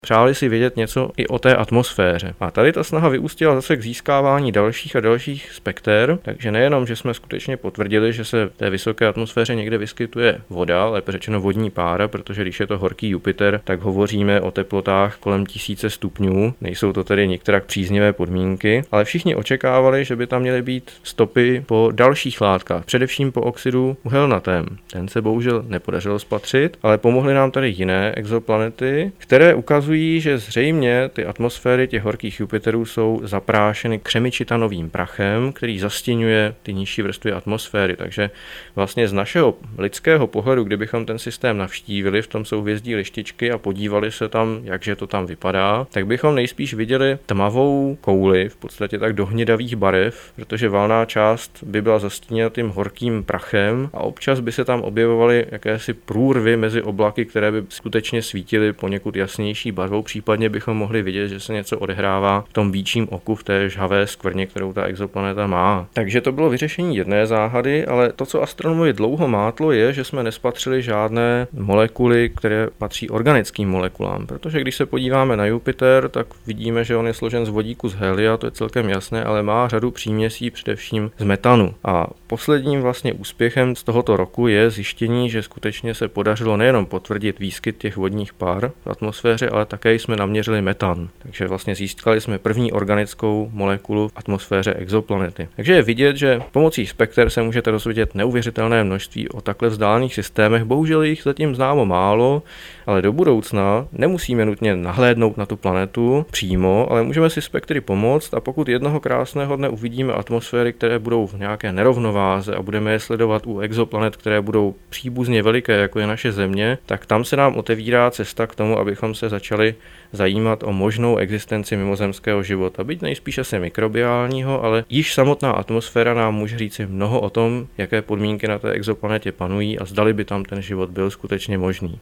Přáli si vědět něco i o té atmosféře. A tady ta snaha vyústila zase k získávání dalších a dalších spekter, takže nejenom, že jsme skutečně potvrdili, že se v té vysoké atmosféře někde vyskytuje voda, lépe řečeno vodní pára, protože když je to horký Jupiter, tak hovoříme o teplotách kolem 1000 stupňů. Nejsou to tedy některak příznivé podmínky, ale všichni očekávali, že by tam měly být stopy po dalších látkách, především po oxidu uhelnatém. Ten se bohužel nepodařilo spatřit, ale pomohly nám tady jiné exoplanety, které ukazují, že zřejmě ty atmosféry těch horkých Jupiterů jsou zaprášeny křemičitanovým prachem, který zastěňuje ty nižší vrstvy atmosféry. Takže vlastně z našeho lidského pohledu, kdybychom ten systém navštívili v tom souhvězdí Lištičky a podívali se tam, jakže to tam vypadá, tak bychom nejspíš viděli tmavou kouli, v podstatě tak do hnědavých barev, protože valná část by byla zastíněna tím horkým prachem a občas by se tam objevovaly jakési průrvy mezi oblaky, které by skutečně svítily poněkud jasnější barvou, případně bychom mohli vidět, že se něco odehrává v tom vítčím oku, v té žhavé skvrně, kterou ta exoplaneta má. Takže to bylo vyřešení jedné záhady, ale to, co astronomovi dlouho mátlo, je, že jsme nespatřili žádné molekuly, které patří organickým molekulám, protože když se podíváme na Jupiter, tak vidíme, že on je složen z vodíku z helia, to je celkem jasné, ale má řadu příměsí, především z metanu. A posledním vlastně úspěchem z tohoto roku je zjištění, že skutečně se podařilo nejenom potvrdit výskyt těch vodních pár v atmosféře, ale také jsme naměřili metan. Takže vlastně získali jsme první organickou molekulu v atmosféře exoplanety. Takže je vidět, že pomocí spekter se můžete dozvědět neuvěřitelné množství o takhle vzdálených systémech. Bohužel jich zatím známo málo, ale do budoucna nemusíme nutně nahlédnout na tu planetu přímo, ale můžeme si spektry pomoct a pokud jednoho krásného dne uvidíme atmosféry, které budou v nějaké nerovnováze a budeme je sledovat u exoplanet, které budou příbuzně veliké, jako je naše Země, tak tam se nám otevírá cesta k tomu, abychom se začali zajímat o možnou existenci mimozemského života. Byť nejspíš asi mikrobiálního, ale již samotná atmosféra nám může říci mnoho o tom, jaké podmínky na té exoplanetě panují a zdali by tam ten život byl skutečně možný.